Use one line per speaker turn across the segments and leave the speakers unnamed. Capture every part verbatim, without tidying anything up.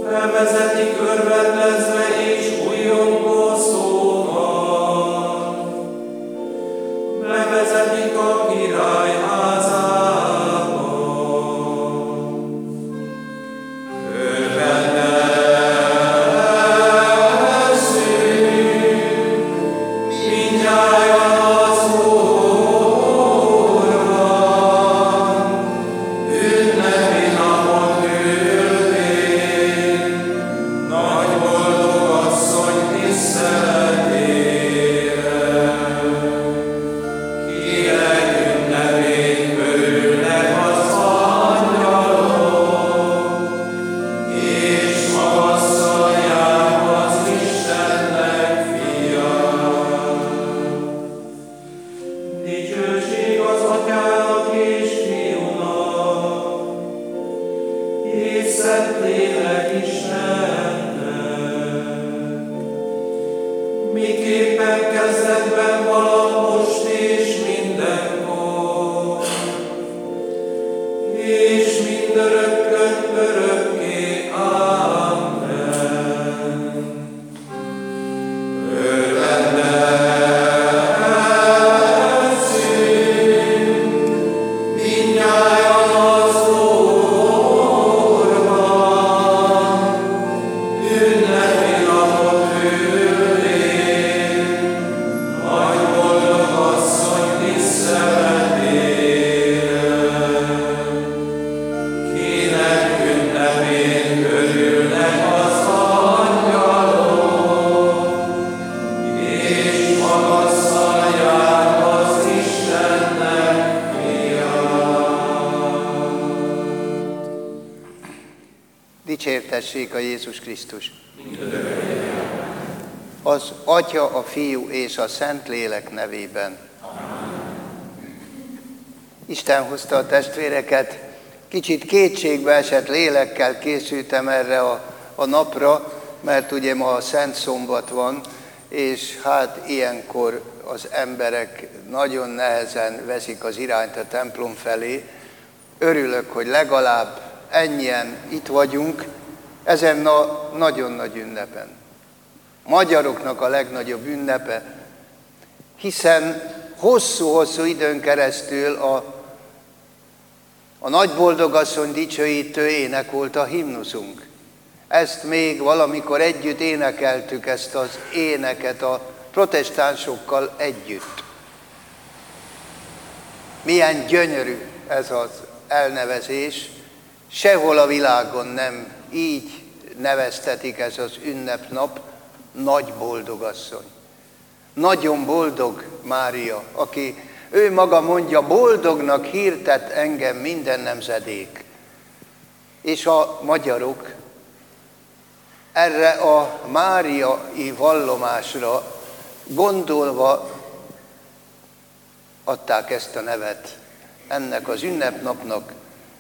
bevezetik örvendezve és újongó szóval, bevezetik a király házába. Örvendezzünk, mindnyájan az Úrban, ünnepi napot üldén, nagy boldog asszony tiszteletére. Király ünnepén örülnek az angyalok, és magasztalják az Istennek fiát. Dicsőség az Atyának és Fiúnak, és Szentlélek Istennek, miképpen kezdetben van, most és mindenkor, és mindörökkön örökké. Amen. Örvendezzünk, mindnyájan az Úrban, ünnepi napot üldén, nagy boldog asszony tiszteletére. Kinek ünnepén örülnek az angyalok, és magasztalják az Istennek fiát.
Dicsértessék a Jézus Krisztus! Az Atya, a Fiú és a Szentlélek nevében. Isten hozta a testvéreket, kicsit kétségbe esett lélekkel készültem erre a, a napra, mert ugye ma a Szent Szombat van, és hát ilyenkor az emberek nagyon nehezen veszik az irányt a templom felé. Örülök, hogy legalább ennyien itt vagyunk ezen a nagyon nagy ünnepen. Magyaroknak a legnagyobb ünnepe, hiszen hosszú-hosszú időn keresztül a, a nagy boldogasszony dicsőítő ének volt a himnuszunk. Ezt még valamikor együtt énekeltük, ezt az éneket a protestánsokkal együtt. Milyen gyönyörű ez az elnevezés, sehol a világon nem így neveztetik ez az ünnepnap, nagy boldogasszony. Nagyon boldog Mária, aki ő maga mondja, boldognak hirtet engem minden nemzedék. És a magyarok erre a máriai vallomásra gondolva adták ezt a nevet ennek az ünnepnapnak.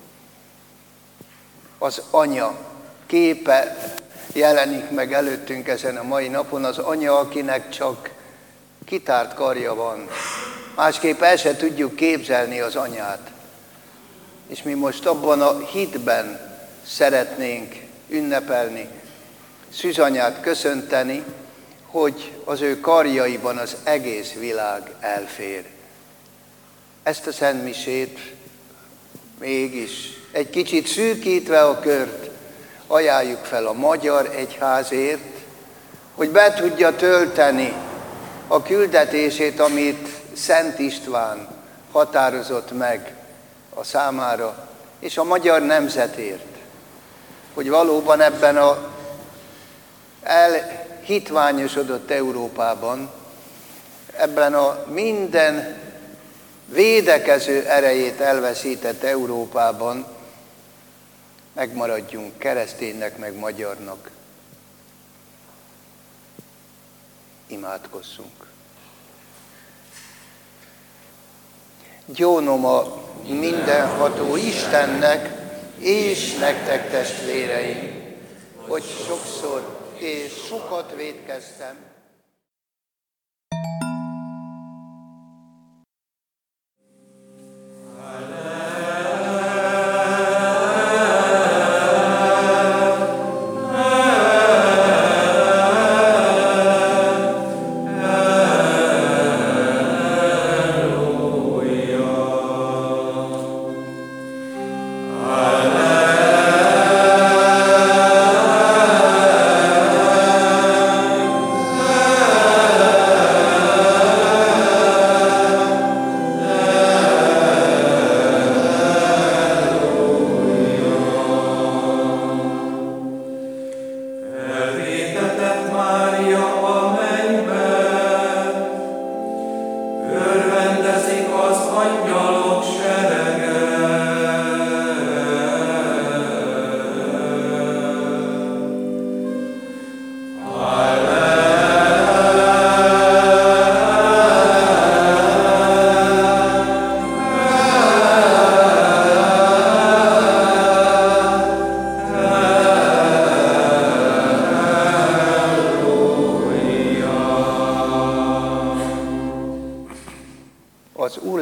Az anya képe jelenik meg előttünk ezen a mai napon, az anya, akinek csak kitárt karja van. Másképp el se tudjuk képzelni az anyát. És mi most abban a hitben szeretnénk ünnepelni, Szűzanyát köszönteni, hogy az ő karjaiban az egész világ elfér. Ezt a szentmisét mégis egy kicsit szűkítve a kört ajánljuk fel a magyar egyházért, hogy be tudja tölteni a küldetését, amit Szent István határozott meg a számára, és a magyar nemzetért, hogy valóban ebben a elhitványosodott Európában, ebben a minden védekező erejét elveszített Európában megmaradjunk kereszténynek, meg magyarnak. Imádkozzunk. Gyónom a mindenható Istennek és nektek, testvéreim, hogy sokszor és sokat vétkeztem.
Amen.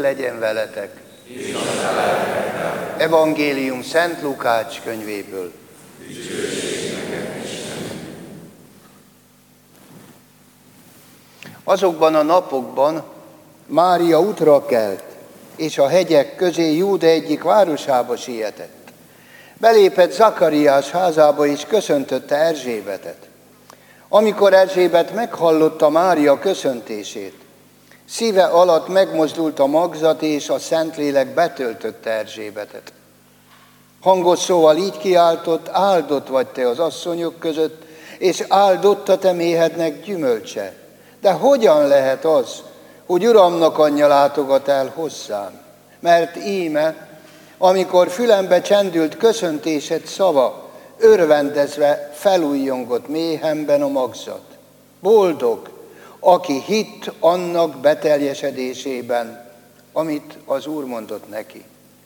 legyen veletek. Evangélium Szent Lukács könyvéből. Azokban a napokban Mária útra kelt, és a hegyek közé Júda egyik városába sietett. Belépett Zakariás házába, és köszöntötte Erzsébetet. Amikor Erzsébet meghallotta Mária köszöntését, szíve alatt megmozdult a magzat, és a Szentlélek betöltötte Erzsébetet. Hangos szóval így kiáltott: áldott vagy te az asszonyok között, és áldott a te méhednek gyümölcse. De hogyan lehet az, hogy Uramnak anyja látogat el hozzám? Mert íme, amikor fülembe csendült köszöntésed szava, örvendezve felújjongott méhemben a magzat. Boldog, aki hitt annak beteljesedésében, amit az Úr mondott neki.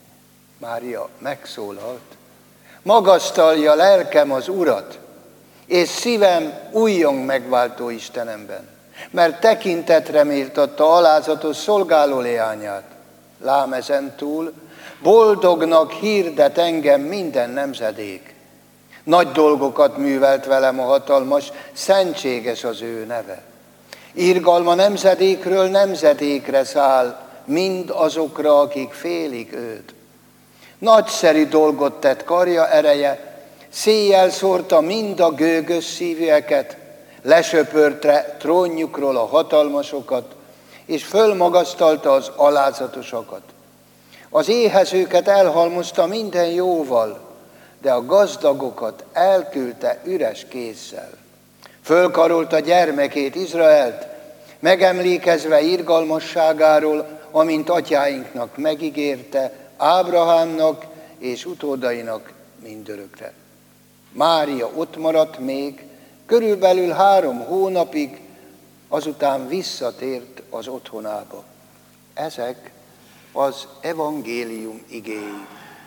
Mária megszólalt: magasztalja lelkem az Urat, és szívem újjong megváltó Istenemben, mert tekintetre méltatta alázatos szolgáló leányát. Lám ezentúl boldognak hirdet engem minden nemzedék. Nagy dolgokat művelt velem a hatalmas, szentséges az ő neve. Irgalma nemzedékről nemzedékre száll, mind azokra, akik félik őt. Nagyszerű dolgot tett karja ereje, széjjel szórta mind a gőgös szívűeket, lesöpörte trónjukról a hatalmasokat, és fölmagasztalta az alázatosakat. Az éhezőket elhalmozta minden jóval, de a gazdagokat elküldte üres kézzel. Fölkarolta gyermekét, Izraelt, megemlékezve irgalmasságáról, amint atyáinknak megígérte, Ábrahámnak és utódainak mindörökre. Mária ott maradt még, körülbelül három hónapig, azután visszatért az otthonába. Ezek az evangélium igéi.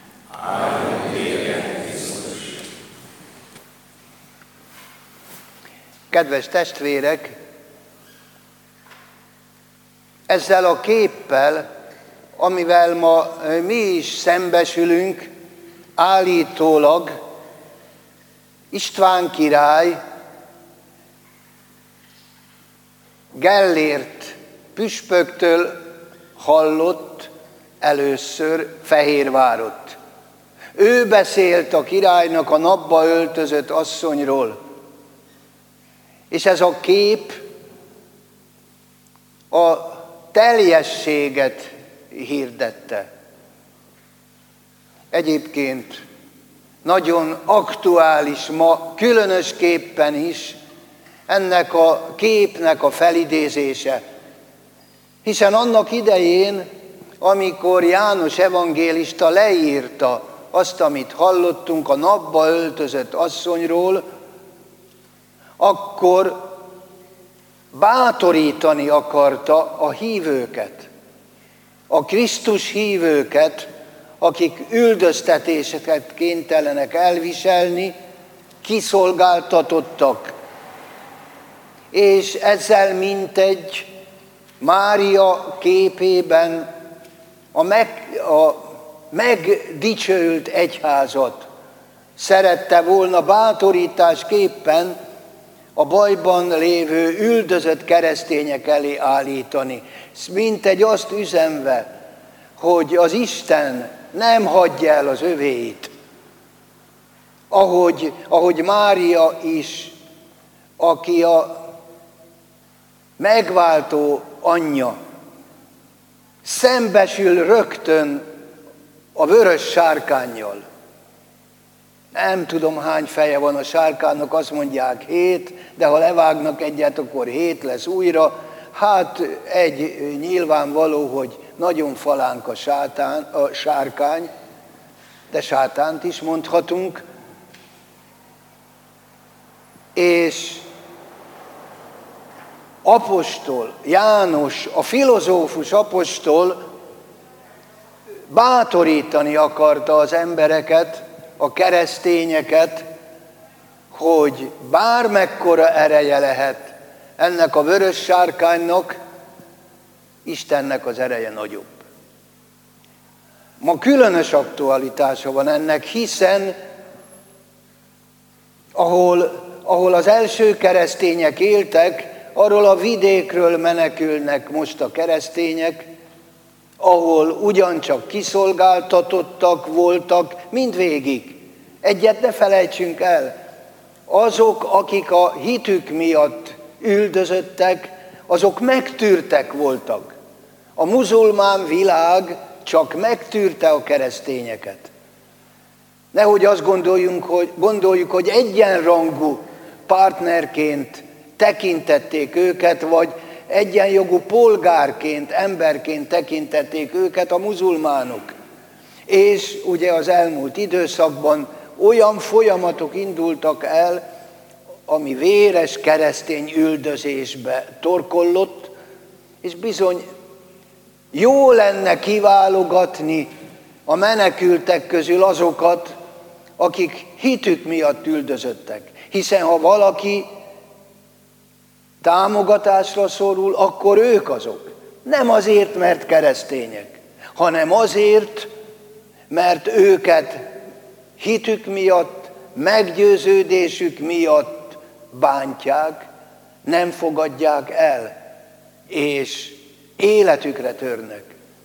Kedves testvérek, ezzel a képpel, amivel ma mi is szembesülünk, állítólag István király Gellért püspöktől hallott először Fehérvárott. Ő beszélt a királynak a napba öltözött asszonyról, és ez a kép a teljességet hirdette. Egyébként nagyon aktuális ma, különösképpen is ennek a képnek a felidézése. Hiszen annak idején, amikor János evangélista leírta azt, amit hallottunk a napba öltözött asszonyról, akkor bátorítani akarta a hívőket, a Krisztus hívőket, akik üldöztetéseket kénytelenek elviselni, kiszolgáltatottak. És ezzel mintegy Mária képében a, meg, a megdicsőült egyházat szerette volna bátorításképpen a bajban lévő üldözött keresztények elé állítani. Mintegy azt üzenve, hogy az Isten nem hagyja el az övéit. Ahogy, ahogy Mária is, aki a megváltó anyja, szembesül rögtön a vörös sárkánnyal. Nem tudom, hány feje van a sárkánnak, azt mondják hét, de ha levágnak egyet, akkor hét lesz újra. Hát egy nyilvánvaló, hogy nagyon falánk a, sátán, a sárkány, de sátánt is mondhatunk. És apostol, János, a filozófus apostol bátorítani akarta az embereket, a keresztényeket, hogy bármekkora ereje lehet ennek a vörös sárkánynak, Istennek az ereje nagyobb. Ma különös aktualitása van ennek, hiszen ahol, ahol az első keresztények éltek, arról a vidékről menekülnek most a keresztények, ahol ugyancsak kiszolgáltatottak voltak mindvégig. Egyet ne felejtsünk el, azok, akik a hitük miatt üldözöttek, azok megtűrtek voltak. A muzulmán világ csak megtűrte a keresztényeket. Nehogy azt gondoljunk, hogy, gondoljuk, hogy egyenrangú partnerként tekintették őket, vagy egyenjogú polgárként, emberként tekintették őket a muzulmánok. És ugye az elmúlt időszakban olyan folyamatok indultak el, ami véres keresztény üldözésbe torkollott, és bizony jó lenne kiválogatni a menekültek közül azokat, akik hitük miatt üldözöttek. Hiszen ha valaki támogatásra szorul, akkor ők azok. Nem azért, mert keresztények, hanem azért, mert őket hitük miatt, meggyőződésük miatt bántják, nem fogadják el, és életükre törnek.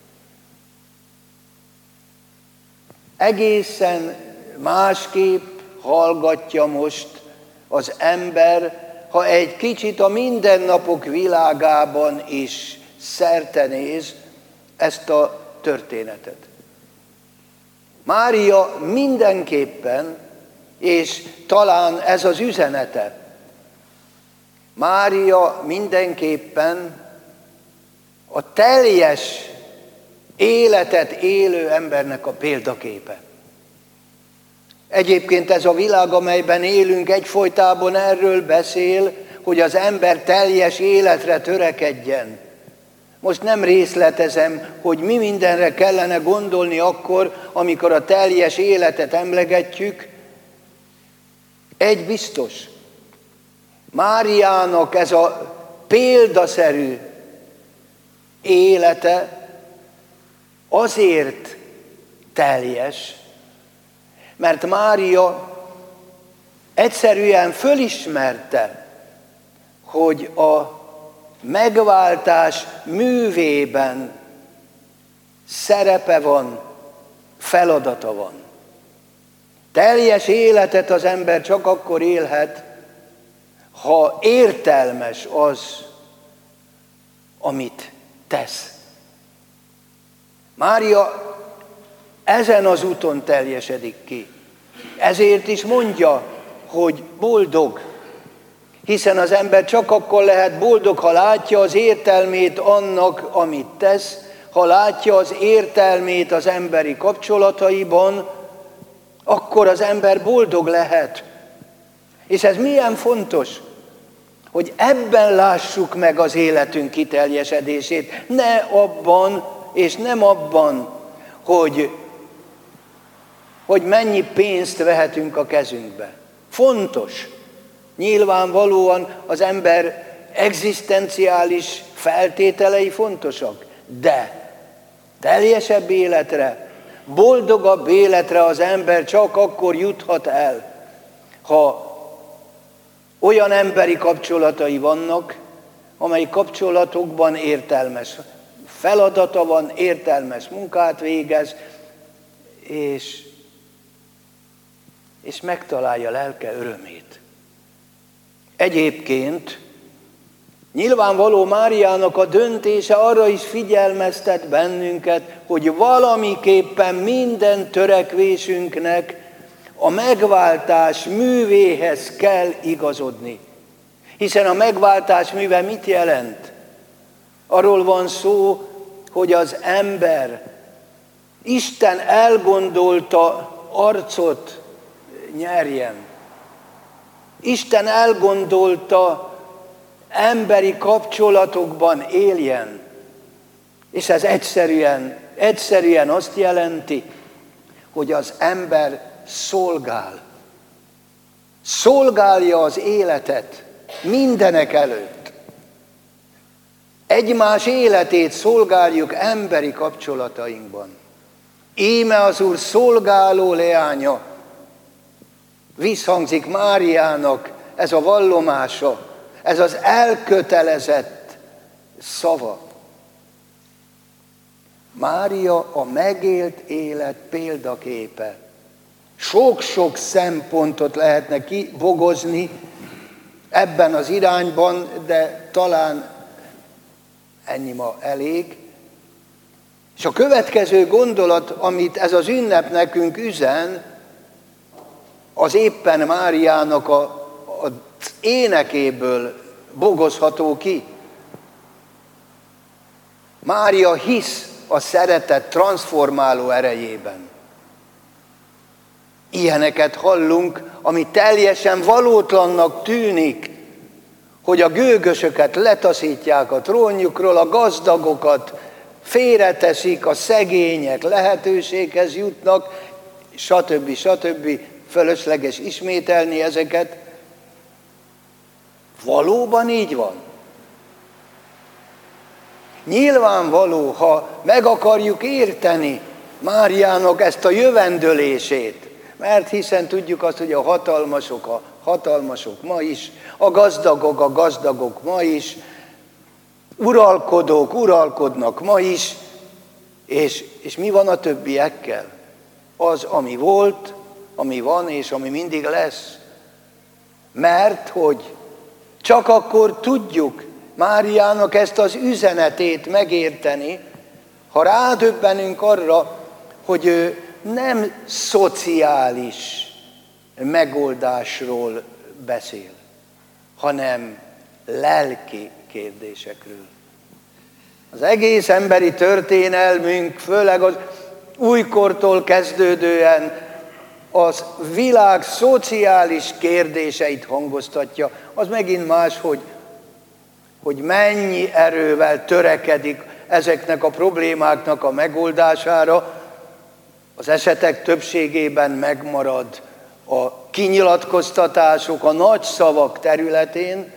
Egészen másképp hallgatja most az ember, ha egy kicsit a mindennapok világában is szertenéz ezt a történetet. Mária mindenképpen, és talán ez az üzenete, Mária mindenképpen a teljes életet élő embernek a példaképe. Egyébként ez a világ, amelyben élünk, egyfolytában erről beszél, hogy az ember teljes életre törekedjen. Most nem részletezem, hogy mi mindenre kellene gondolni akkor, amikor a teljes életet emlegetjük. Egy biztos, Máriának ez a példaszerű élete azért teljes, mert Mária egyszerűen fölismerte, hogy a megváltás művében szerepe van, feladata van. Teljes életet az ember csak akkor élhet, ha értelmes az, amit tesz. Mária ezen az úton teljesedik ki. Ezért is mondja, hogy boldog, hiszen az ember csak akkor lehet boldog, ha látja az értelmét annak, amit tesz, ha látja az értelmét az emberi kapcsolataiban, akkor az ember boldog lehet. És ez milyen fontos, hogy ebben lássuk meg az életünk kiteljesedését, ne abban, és nem abban, hogy, hogy mennyi pénzt vehetünk a kezünkbe. Fontos. Nyilvánvalóan az ember egzisztenciális feltételei fontosak, de teljesebb életre, boldogabb életre az ember csak akkor juthat el, ha olyan emberi kapcsolatai vannak, amely kapcsolatokban értelmes feladata van, értelmes munkát végez, és, és megtalálja lelke örömét. Egyébként nyilvánvaló Máriának a döntése arra is figyelmeztet bennünket, hogy valamiképpen minden törekvésünknek a megváltás művéhez kell igazodni. Hiszen a megváltás műve mit jelent? Arról van szó, hogy az ember Isten elgondolta arcot nyerjen. Isten elgondolta emberi kapcsolatokban éljen. És ez egyszerűen, egyszerűen azt jelenti, hogy az ember szolgál. Szolgálja az életet mindenek előtt. Egymás életét szolgáljuk emberi kapcsolatainkban. Íme az Úr szolgáló leánya. Visszhangzik Máriának ez a vallomása, ez az elkötelezett szava. Mária a megélt élet példaképe. Sok-sok szempontot lehetne kibogozni ebben az irányban, de talán ennyi ma elég. És a következő gondolat, amit ez az ünnep nekünk üzen, az éppen Máriának a, a énekéből bogozható ki. Mária hisz a szeretet transformáló erejében. Ilyeneket hallunk, ami teljesen valótlannak tűnik, hogy a gőgösöket letaszítják a trónjukról, a gazdagokat félreteszik, a szegények lehetőséghez jutnak, stb. stb. Fölösleges ismételni ezeket. Valóban így van. Nyilvánvaló, ha meg akarjuk érteni Máriának ezt a jövendölését, mert hiszen tudjuk azt, hogy a hatalmasok a hatalmasok ma is, a gazdagok a gazdagok ma is, uralkodók uralkodnak ma is, és, és mi van a többiekkel? Az, ami volt, ami van, és ami mindig lesz. Mert hogy csak akkor tudjuk Máriának ezt az üzenetét megérteni, ha rádöbbenünk arra, hogy ő nem szociális megoldásról beszél, hanem lelki kérdésekről. Az egész emberi történelmünk, főleg az újkortól kezdődően az világ szociális kérdéseit hangoztatja. Az megint más, hogy, hogy mennyi erővel törekedik ezeknek a problémáknak a megoldására. Az esetek többségében megmarad a kinyilatkoztatások, a nagy szavak területén,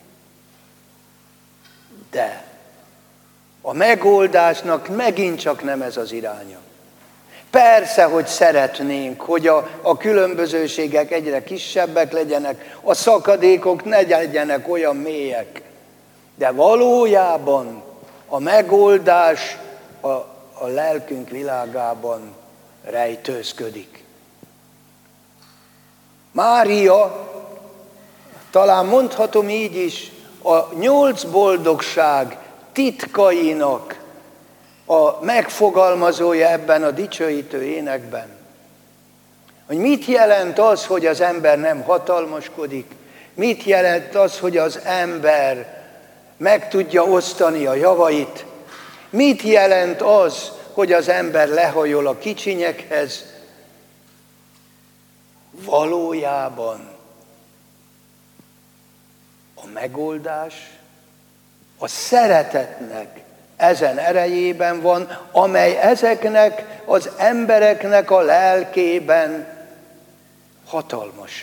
de a megoldásnak megint csak nem ez az iránya. Persze, hogy szeretnénk, hogy a, a különbözőségek egyre kisebbek legyenek, a szakadékok ne legyenek olyan mélyek, de valójában a megoldás a, a lelkünk világában rejtőzködik. Mária, talán mondhatom így is, a nyolc boldogság titkainak a megfogalmazója ebben a dicsőítő énekben. Hogy mit jelent az, hogy az ember nem hatalmaskodik? Mit jelent az, hogy az ember meg tudja osztani a javait? Mit jelent az, hogy az ember lehajol a kicsinyekhez? Valójában a megoldás a szeretetnek ezen erejében van, amely ezeknek az embereknek a lelkében hatalmas.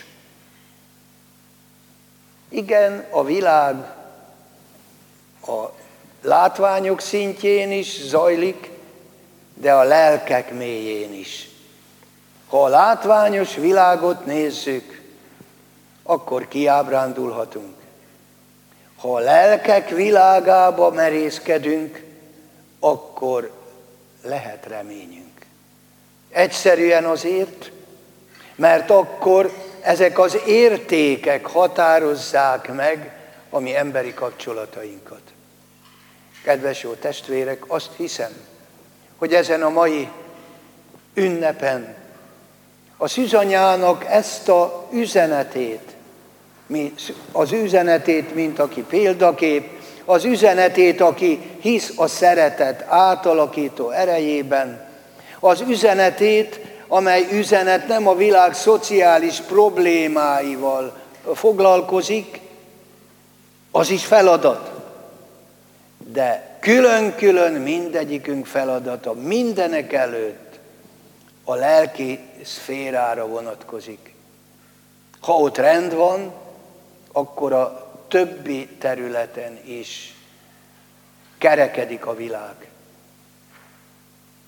Igen, a világ a látványok szintjén is zajlik, de a lelkek mélyén is. Ha a látványos világot nézzük, akkor kiábrándulhatunk. Ha a lelkek világába merészkedünk, akkor lehet reményünk. Egyszerűen azért, mert akkor ezek az értékek határozzák meg a mi emberi kapcsolatainkat. Kedves jó testvérek, azt hiszem, hogy ezen a mai ünnepen a szűzanyának ezt a üzenetét, az üzenetét, mint aki példakép, az üzenetét, aki hisz a szeretet átalakító erejében, az üzenetét, amely üzenet nem a világ szociális problémáival foglalkozik, az is feladat. De külön-külön mindegyikünk feladata mindenek előtt a lelki szférára vonatkozik. Ha ott rend van, akkor a többi területen is kerekedik a világ.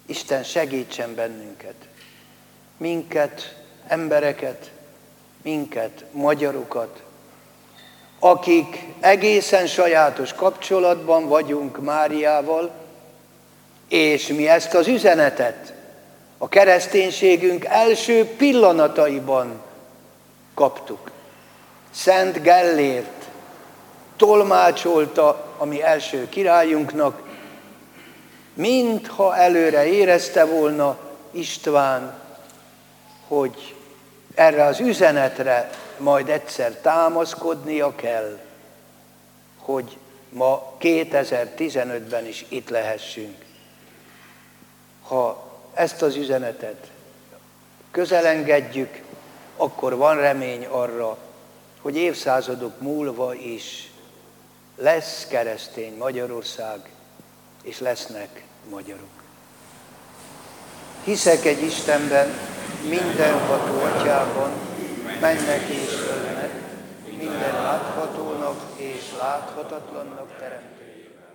Isten segítsen bennünket, minket, embereket, minket, magyarokat, akik egészen sajátos kapcsolatban vagyunk Máriával, és mi ezt az üzenetet a kereszténységünk első pillanataiban kaptuk. Szent Gellért tolmácsolta a mi első királyunknak, mintha előre érezte volna István, hogy erre az üzenetre majd egyszer támaszkodnia kell, hogy ma kétezer-tizenötben is itt lehessünk. Ha ezt az üzenetet közelengedjük, akkor van remény arra, hogy évszázadok múlva is lesz keresztény Magyarország, és lesznek magyarok. Hiszek egy Istenben, mindenható Atyában, mennek és földnek, minden láthatónak és láthatatlannak teremtőjében.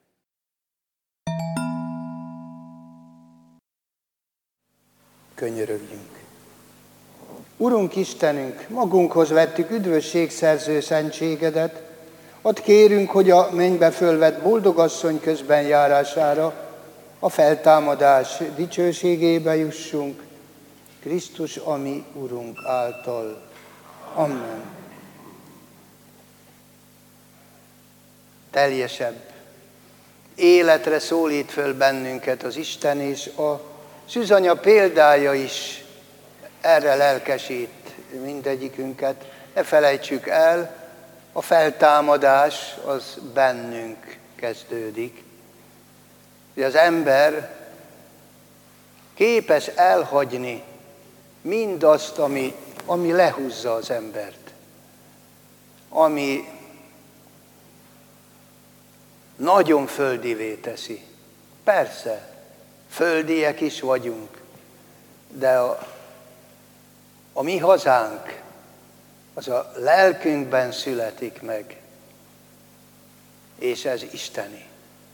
Könyörögjünk. Urunk Istenünk, magunkhoz vettük üdvösségszerző szentségedet, ott kérünk, hogy a mennybe fölvett boldogasszony közben járására a feltámadás dicsőségébe jussunk, Krisztus, a mi Urunk által. Amen. Teljesebb életre szólít föl bennünket az Isten, és a szűzanya példája is erre lelkesít mindegyikünket. Ne felejtsük el, a feltámadás az bennünk kezdődik. Hogy az ember képes elhagyni mindazt, ami, ami lehúzza az embert, ami nagyon földivé teszi. Persze, földiek is vagyunk, de a, a mi hazánk az a lelkünkben születik meg, és ez isteni.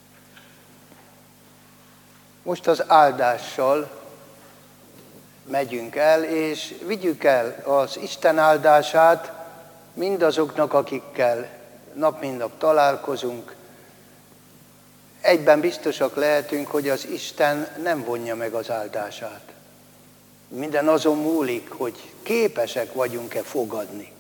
Most az áldással megyünk el, és vigyük el az Isten áldását mindazoknak, akikkel nap mint nap találkozunk. Egyben biztosak lehetünk, hogy az Isten nem vonja meg az áldását. Minden azon múlik, hogy képesek vagyunk-e fogadni.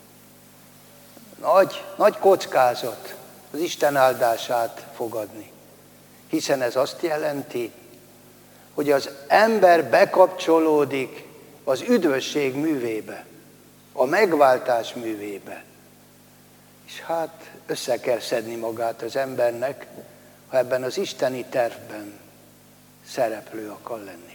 Nagy, nagy kockázat az Isten áldását fogadni. Hiszen ez azt jelenti, hogy az ember bekapcsolódik az üdvösség művébe, a megváltás művébe. És hát össze kell szedni magát az embernek, ha ebben az isteni tervben szereplő akar lenni.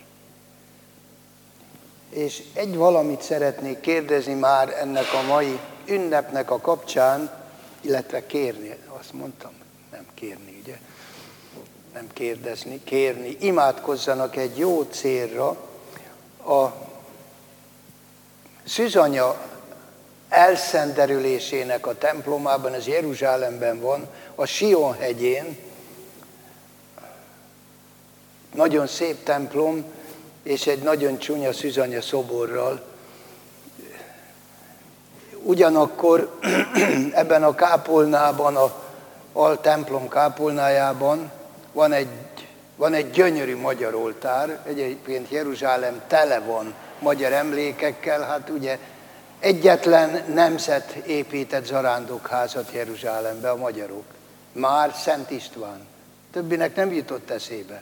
És egy valamit szeretnék kérdezni már ennek a mai ünnepnek a kapcsán, illetve kérni, azt mondtam, nem kérni, ugye? Nem kérdezni, kérni, imádkozzanak egy jó célra. A szűzanya elszenderülésének a templomában, ez Jeruzsálemben van, a Sion hegyén, nagyon szép templom, és egy nagyon csúnya szűzanya szoborral. Ugyanakkor ebben a kápolnában, a altemplom kápolnájában van egy, van egy gyönyörű magyar oltár. Egyébként Jeruzsálem tele van magyar emlékekkel. Hát ugye egyetlen nemzet épített zarándokházat Jeruzsálembe, a magyarok. Már Szent István. Többinek nem jutott eszébe.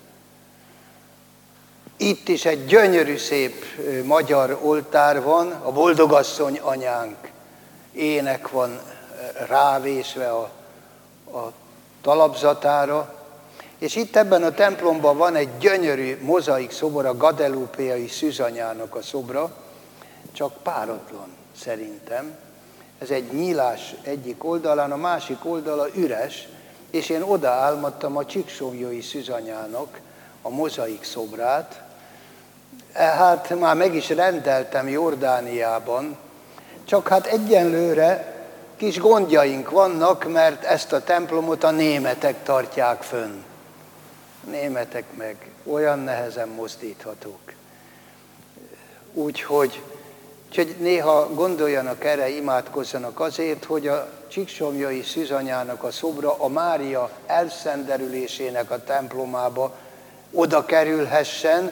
Itt is egy gyönyörű szép magyar oltár van, a Boldogasszony anyánk ének van rávésve a, a talapzatára, és itt ebben a templomban van egy gyönyörű mozaik szobor, a Guadelupéi szűzanyának a szobra, csak páratlan szerintem. Ez egy nyílás egyik oldalán, a másik oldala üres, és én odaálmodtam a Csíksomlyói szűzanyának a mozaik szobrát. Hát már meg is rendeltem Jordániában, csak hát egyenlőre kis gondjaink vannak, mert ezt a templomot a németek tartják fönn. németek meg olyan nehezen mozdíthatók. Úgyhogy úgyhogy néha gondoljanak erre, imádkozzanak azért, hogy a Csíksomlyai Szűzanyának a szobra a Mária elszenderülésének a templomába oda kerülhessen.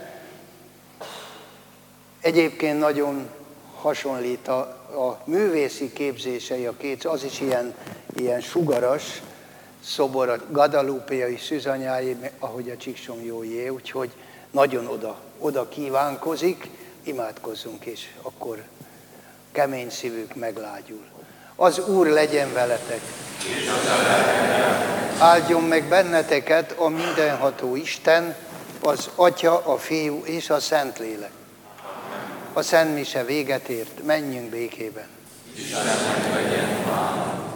Egyébként nagyon hasonlít a, a művészi képzései a két, az is ilyen, ilyen sugaras szobor, a Guadalupe-ai Szűzanyáé, ahogy a Csíksomlyóié, úgyhogy nagyon oda, oda kívánkozik, imádkozzunk, és akkor kemény szívük meglágyul. Az Úr legyen veletek! Áldjon meg benneteket a mindenható Isten, az Atya, a Fiú és a Szentlélek. A Szent Mise véget ért, menjünk békében.
Istenem, legyen